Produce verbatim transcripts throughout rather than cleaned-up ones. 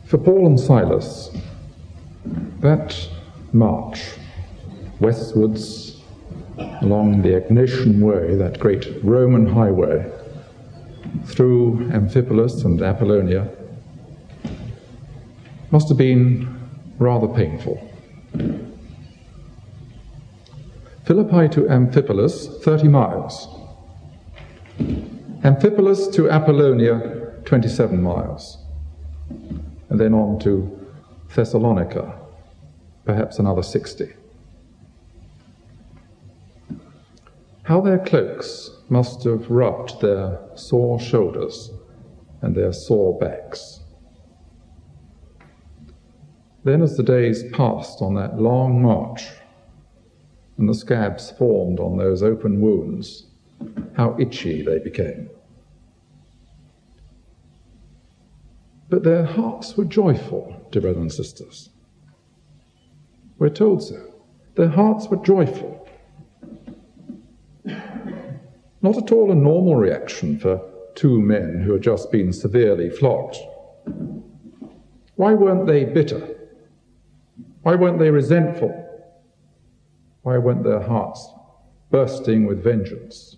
For Paul and Silas, that march westwards along the Egnatian Way, that great Roman highway, through Amphipolis and Apollonia, must have been rather painful. Philippi to Amphipolis, thirty miles. Amphipolis to Apollonia, twenty-seven miles. And then on to Thessalonica, perhaps another sixty. How their cloaks must have rubbed their sore shoulders and their sore backs. Then as the days passed on that long march, and the scabs formed on those open wounds, how itchy they became. But their hearts were joyful, dear brothers and sisters. We're told so. Their hearts were joyful. Not at all a normal reaction for two men who had just been severely flogged. Why weren't they bitter? Why weren't they resentful? Why weren't their hearts bursting with vengeance?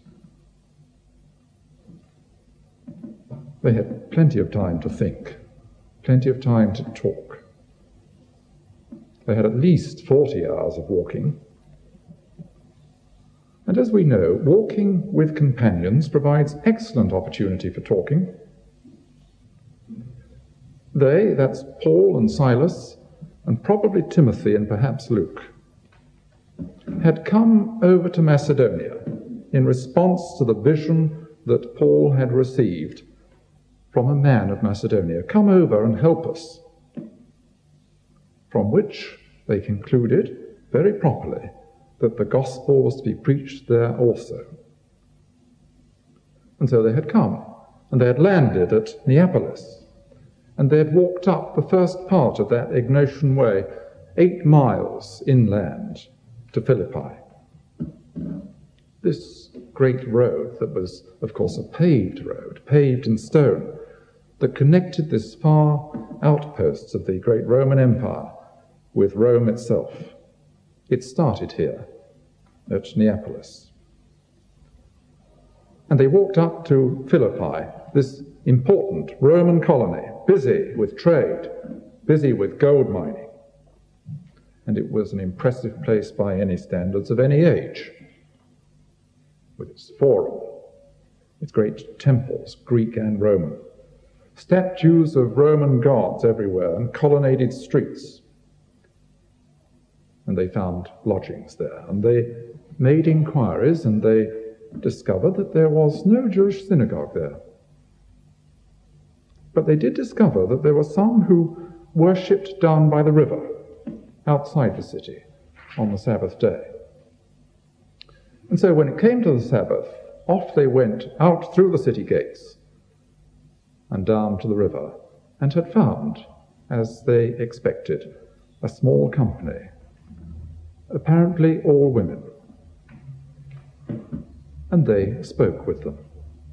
They had plenty of time to think, plenty of time to talk. They had at least forty hours of walking. And as we know, walking with companions provides excellent opportunity for talking. They, that's Paul and Silas, and probably Timothy and perhaps Luke, had come over to Macedonia in response to the vision that Paul had received from a man of Macedonia. Come over and help us. From which they concluded, very properly, that the gospel was to be preached there also. And so they had come, and they had landed at Neapolis, and they had walked up the first part of that Egnatian Way, eight miles inland to Philippi. This great road that was, of course, a paved road, paved in stone, that connected this far outposts of the great Roman Empire with Rome itself. It started here at Neapolis. And they walked up to Philippi, this important Roman colony, busy with trade, busy with gold mining. And it was an impressive place by any standards of any age, with its forum, its great temples, Greek and Roman, statues of Roman gods everywhere, and colonnaded streets. And they found lodgings there, and they made inquiries, and they discovered that there was no Jewish synagogue there. But they did discover that there were some who worshipped down by the river, outside the city, on the Sabbath day. And so when it came to the Sabbath, off they went out through the city gates and down to the river, and had found, as they expected, a small company, apparently all women. And they spoke with them.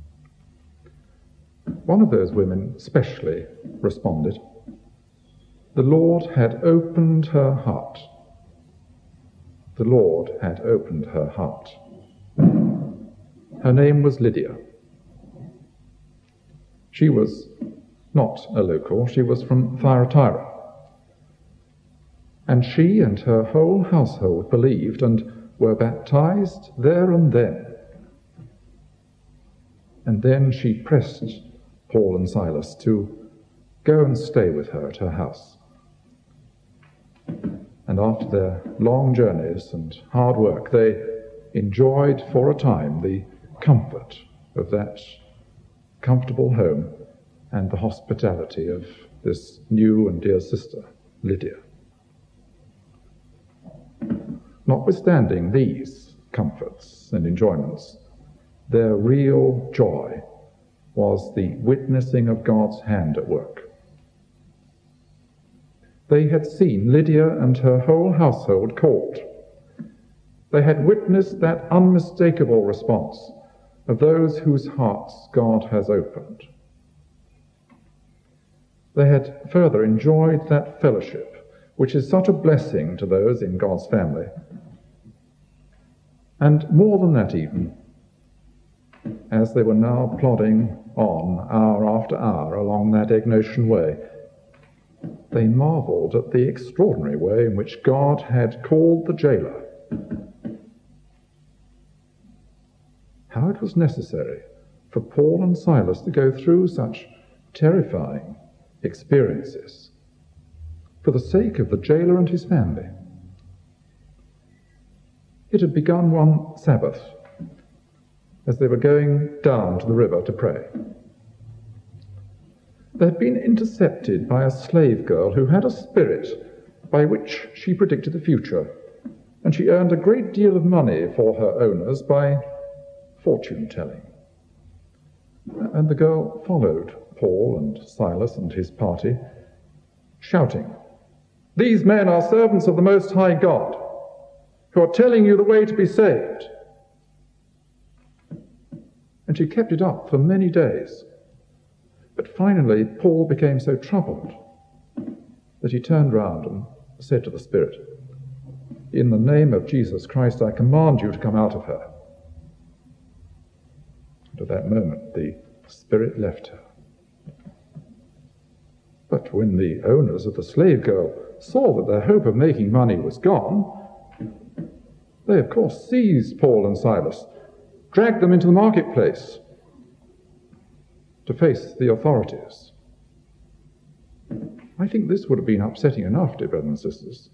One of those women specially responded. The Lord had opened her heart. The Lord had opened her heart. Her name was Lydia. She was not a local, she was from Thyatira. And she and her whole household believed and were baptized there and then. And then she pressed Paul and Silas to go and stay with her at her house. And after their long journeys and hard work, they enjoyed for a time the comfort of that comfortable home and the hospitality of this new and dear sister, Lydia. Notwithstanding these comforts and enjoyments, their real joy was the witnessing of God's hand at work. They had seen Lydia and her whole household called. They had witnessed that unmistakable response of those whose hearts God has opened. They had further enjoyed that fellowship, which is such a blessing to those in God's family. And more than that even, as they were now plodding on hour after hour along that Egnatian way, they marvelled at the extraordinary way in which God had called the jailer. How it was necessary for Paul and Silas to go through such terrifying experiences for the sake of the jailer and his family. It had begun one Sabbath as they were going down to the river to pray. They had been intercepted by a slave girl who had a spirit by which she predicted the future, and she earned a great deal of money for her owners by fortune-telling. And the girl followed Paul and Silas and his party, shouting, "These men are servants of the Most High God, who are telling you the way to be saved." And she kept it up for many days. But finally, Paul became so troubled that he turned round and said to the spirit, "In the name of Jesus Christ, I command you to come out of her." And at that moment, the spirit left her. But when the owners of the slave girl saw that their hope of making money was gone, they of course seized Paul and Silas, dragged them into the marketplace to face the authorities. I think this would have been upsetting enough, dear brothers and sisters.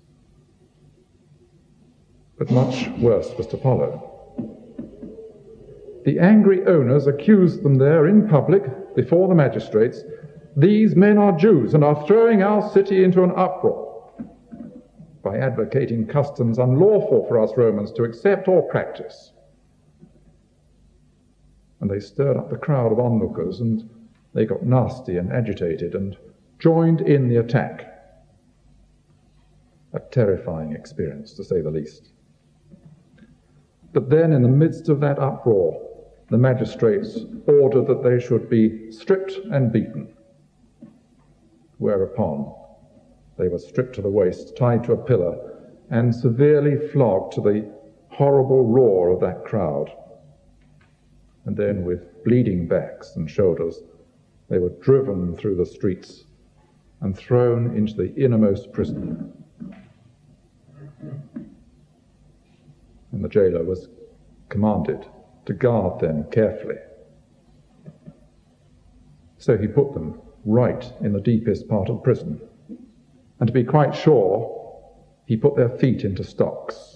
But much worse was to follow. The angry owners accused them there in public before the magistrates. "These men are Jews and are throwing our city into an uproar by advocating customs unlawful for us Romans to accept or practice." And they stirred up the crowd of onlookers, and they got nasty and agitated and joined in the attack. A terrifying experience, to say the least. But then, in the midst of that uproar, the magistrates ordered that they should be stripped and beaten, whereupon they were stripped to the waist, tied to a pillar, and severely flogged to the horrible roar of that crowd. And then, with bleeding backs and shoulders, they were driven through the streets and thrown into the innermost prison. And the jailer was commanded to guard them carefully. So he put them right in the deepest part of the prison. And to be quite sure, he put their feet into stocks.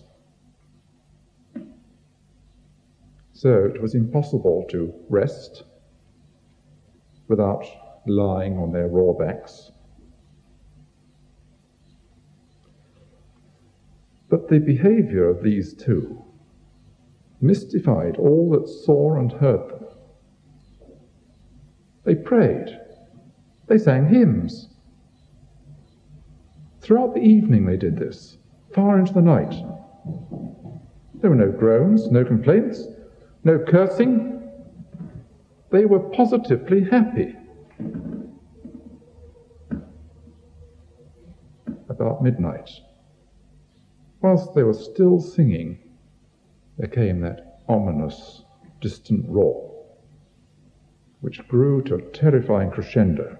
So it was impossible to rest without lying on their raw backs. But the behavior of these two mystified all that saw and heard them. They prayed. They sang hymns. Throughout the evening they did this, far into the night. There were no groans, no complaints, no cursing. They were positively happy. About midnight, whilst they were still singing, there came that ominous, distant roar, which grew to a terrifying crescendo.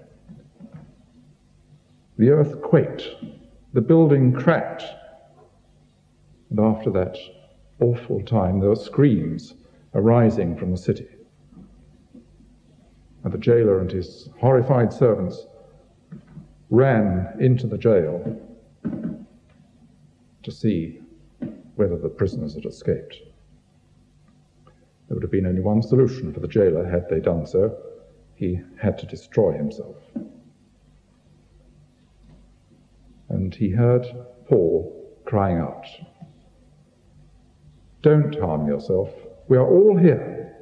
The earth quaked, the building cracked, and after that awful time there were screams arising from the city. And the jailer and his horrified servants ran into the jail to see whether the prisoners had escaped. There would have been only one solution for the jailer had they done so. He had to destroy himself. And he heard Paul crying out, "Don't harm yourself. We are all here."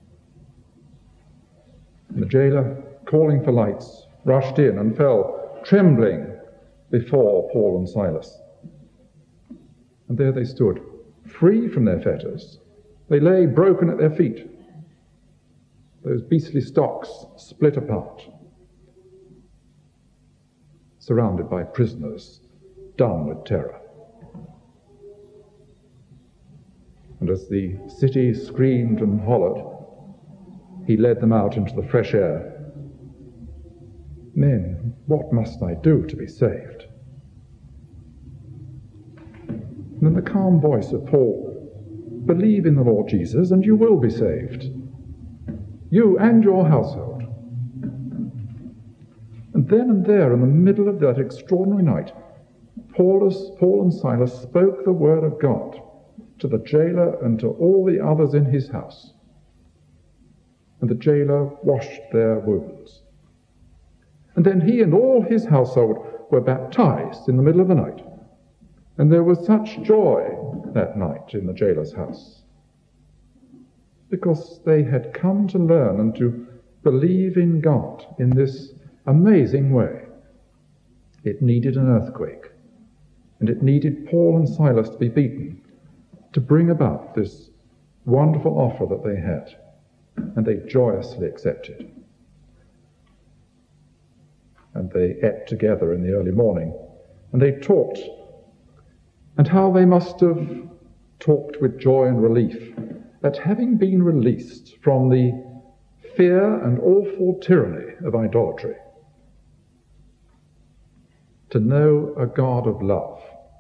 And the jailer, calling for lights, rushed in and fell trembling before Paul and Silas. And there they stood, free from their fetters. They lay broken at their feet, those beastly stocks split apart. surrounded by prisoners, dumb with terror. And as the city screamed and hollered, he led them out into the fresh air. Men, what must I do to be saved? And then the calm voice of Paul, believe in the Lord Jesus and you will be saved, you and your household. And then and there, in the middle of that extraordinary night, Paulus, Paul and Silas spoke the word of God to the jailer and to all the others in his house. And the jailer washed their wounds. And then he and all his household were baptized in the middle of the night. And there was such joy that night in the jailer's house, because they had come to learn and to believe in God in this amazing way. It needed an earthquake, and it needed Paul and Silas to be beaten to bring about this wonderful offer that they had, and they joyously accepted. And they ate together in the early morning, and they talked, and how they must have talked with joy and relief at having been released from the fear and awful tyranny of idolatry, to know a God of love,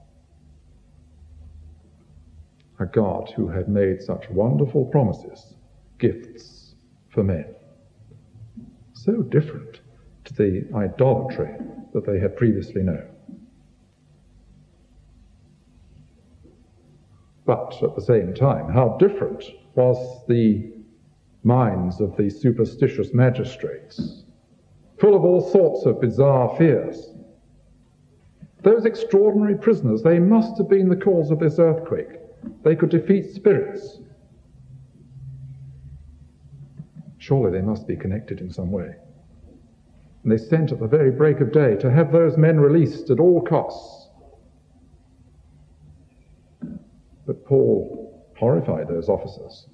a God who had made such wonderful promises, gifts for men, so different to the idolatry that they had previously known. But at the same time, how different was the minds of the superstitious magistrates, full of all sorts of bizarre fears. Those extraordinary prisoners, they must have been the cause of this earthquake. They could defeat spirits. Surely they must be connected in some way. And they sent at the very break of day to have those men released at all costs. But Paul horrified those officers.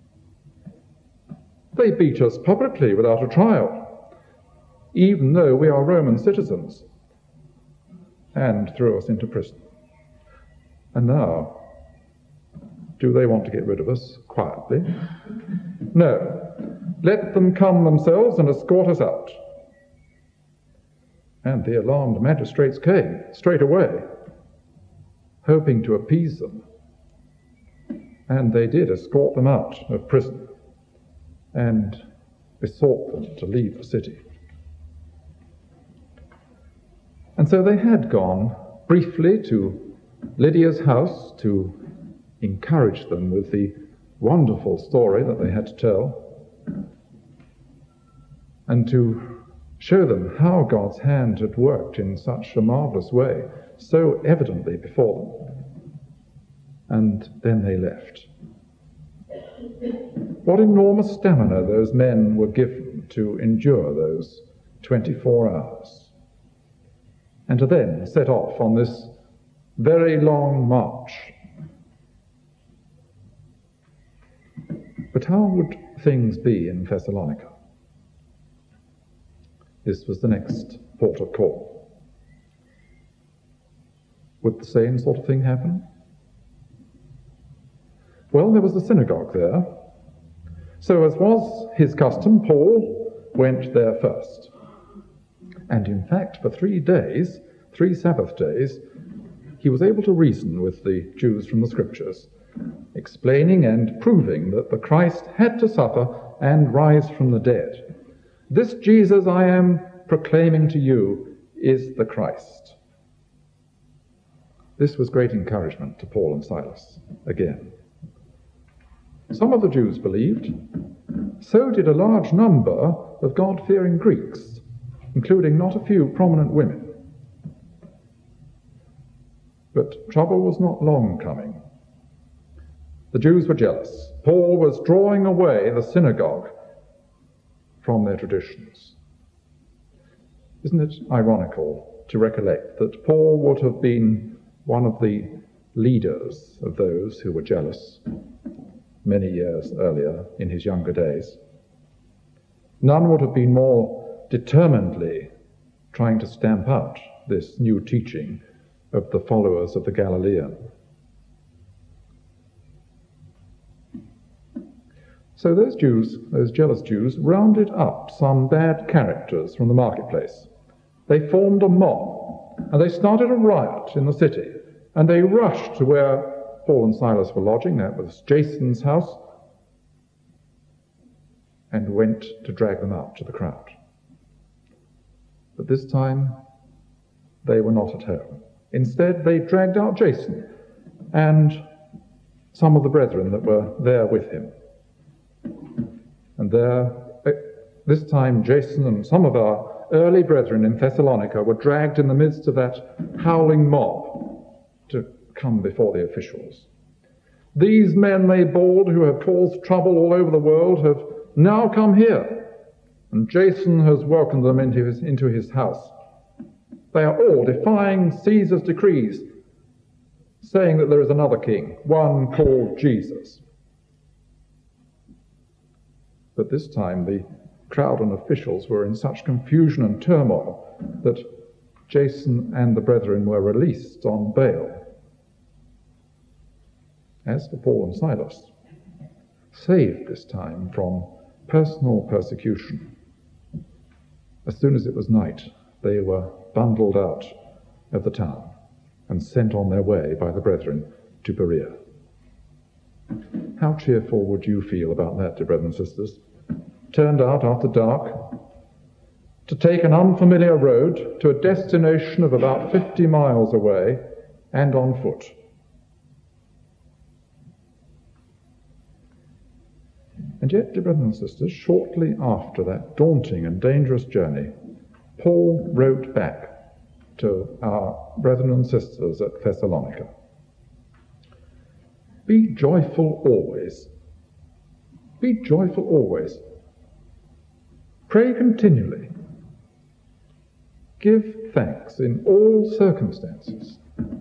They beat us publicly without a trial, even though we are Roman citizens, and threw us into prison. And now, do they want to get rid of us quietly? No. Let them come themselves and escort us out. And the alarmed magistrates came straight away, hoping to appease them. And they did escort them out of prison and besought them to leave the city. And so they had gone briefly to Lydia's house to encourage them with the wonderful story that they had to tell, and to show them how God's hand had worked in such a marvelous way, so evidently before them. And then they left. What enormous stamina those men were given to endure those twenty-four hours, and to then set off on this very long march. But how would things be in Thessalonica? This was the next port of call. Would the same sort of thing happen? Well, there was the synagogue there. So as was his custom, Paul went there first. And in fact, for three days, three Sabbath days, he was able to reason with the Jews from the Scriptures, explaining and proving that the Christ had to suffer and rise from the dead. This Jesus I am proclaiming to you is the Christ. This was great encouragement to Paul and Silas again. Some of the Jews believed. So did a large number of God-fearing Greeks, including not a few prominent women. But trouble was not long coming. The Jews were jealous. Paul was drawing away the synagogue from their traditions. Isn't it ironical to recollect that Paul would have been one of the leaders of those who were jealous many years earlier in his younger days? None would have been more determinedly trying to stamp out this new teaching of the followers of the Galilean. So those Jews, those jealous Jews, rounded up some bad characters from the marketplace. They formed a mob, and they started a riot in the city, and they rushed to where Paul and Silas were lodging, that was Jason's house, and went to drag them out to the crowd. But this time, they were not at home. Instead, they dragged out Jason and some of the brethren that were there with him. And there, this time, Jason and some of our early brethren in Thessalonica were dragged in the midst of that howling mob to come before the officials. These men they bawled, who have caused trouble all over the world, have now come here, and Jason has welcomed them into his, into his house. They are all defying Caesar's decrees, saying that there is another king, one called Jesus. But this time the crowd and officials were in such confusion and turmoil that Jason and the brethren were released on bail. As for Paul and Silas, saved this time from personal persecution, as soon as it was night, they were bundled out of the town and sent on their way by the brethren to Berea. How cheerful would you feel about that, dear brothers and sisters? Turned out after dark to take an unfamiliar road to a destination of about fifty miles away and on foot. And yet, dear brothers and sisters, shortly after that daunting and dangerous journey, Paul wrote back to our brethren and sisters at Thessalonica. Be joyful always. Be joyful always. Pray continually. Give thanks in all circumstances.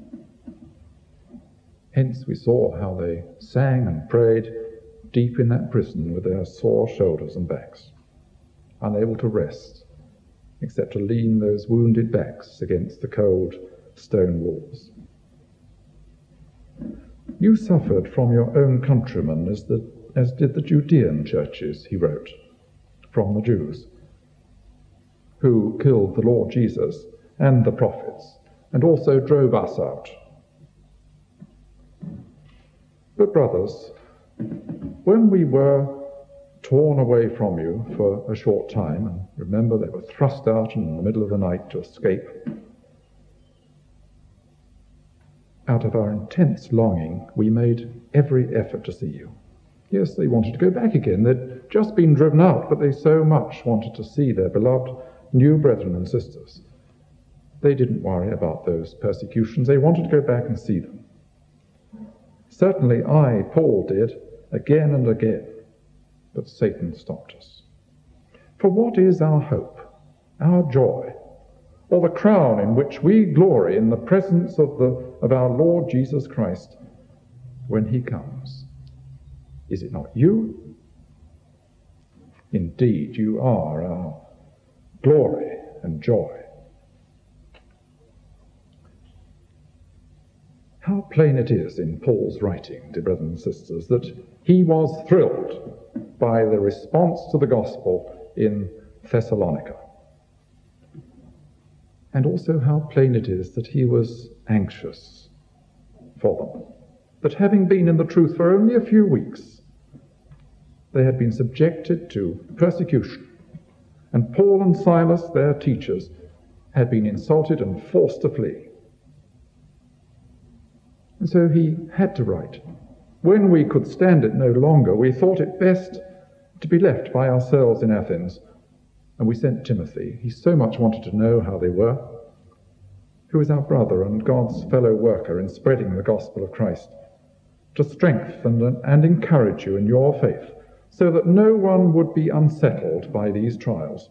Hence we saw how they sang and prayed deep in that prison with their sore shoulders and backs, unable to rest except to lean those wounded backs against the cold stone walls. You suffered from your own countrymen as, the, as did the Judean churches, he wrote, from the Jews, who killed the Lord Jesus and the prophets, and also drove us out. But brothers, when we were torn away from you for a short time, and remember they were thrust out in the middle of the night to escape, out of our intense longing, we made every effort to see you. Yes, they wanted to go back again. They'd just been driven out, but they so much wanted to see their beloved new brethren and sisters. They didn't worry about those persecutions. They wanted to go back and see them. Certainly I, Paul, did, again and again, but Satan stopped us. For what is our hope, our joy, or the crown in which we glory in the presence of the of our Lord Jesus Christ when he comes? Is it not you? Indeed, you are our glory and joy. How plain it is in Paul's writing, dear brothers and sisters, that he was thrilled by the response to the gospel in Thessalonica. And also how plain it is that he was anxious for them, that having been in the truth for only a few weeks, they had been subjected to persecution, and Paul and Silas, their teachers, had been insulted and forced to flee. And so he had to write. When we could stand it no longer, we thought it best to be left by ourselves in Athens, and we sent Timothy. He so much wanted to know how they were, who is our brother and God's fellow worker in spreading the gospel of Christ, to strengthen and encourage you in your faith, so that no one would be unsettled by these trials.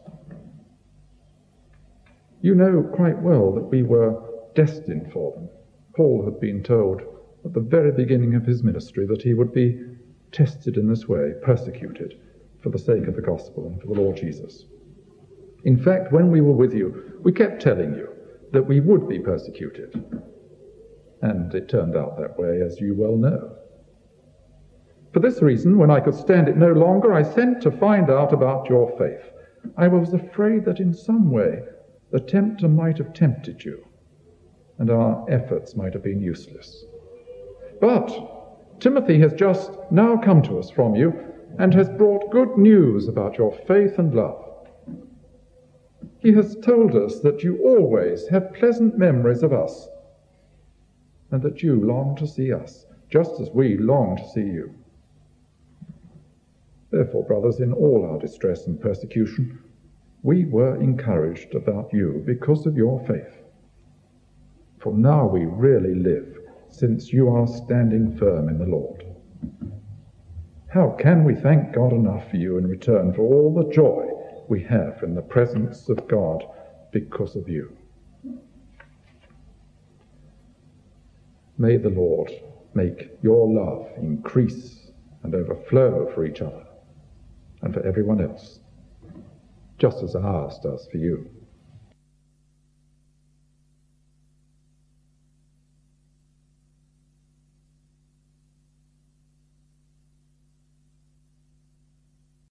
You know quite well that we were destined for them. Paul had been told at the very beginning of his ministry that he would be tested in this way, persecuted, for the sake of the gospel and for the Lord Jesus. In fact, when we were with you, we kept telling you that we would be persecuted. And it turned out that way, as you well know. For this reason, when I could stand it no longer, I sent to find out about your faith. I was afraid that in some way the tempter might have tempted you, and our efforts might have been useless. But Timothy has just now come to us from you, and has brought good news about your faith and love. He has told us that you always have pleasant memories of us, and that you long to see us, just as we long to see you. Therefore, brothers, in all our distress and persecution, we were encouraged about you because of your faith. For now we really live, since you are standing firm in the Lord. How can we thank God enough for you in return for all the joy we have in the presence of God because of you? May the Lord make your love increase and overflow for each other and for everyone else, just as ours does for you.